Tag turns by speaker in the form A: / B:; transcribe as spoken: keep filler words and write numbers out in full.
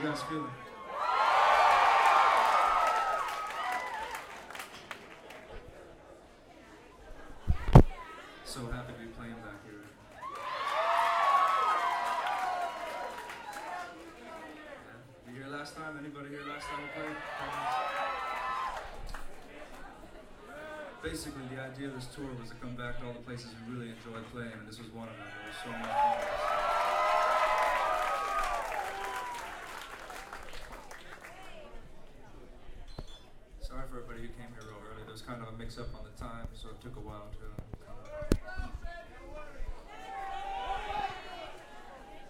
A: guys feeling? So happy to be playing back here. Yeah. You here last time? Anybody here last time we played? Basically, the idea of this tour was to come back to all the places we really enjoyed playing, and this was one of them. It was so much fun. Sorry for everybody who came here real early. There was kind of a mix-up on the time, so it took a while to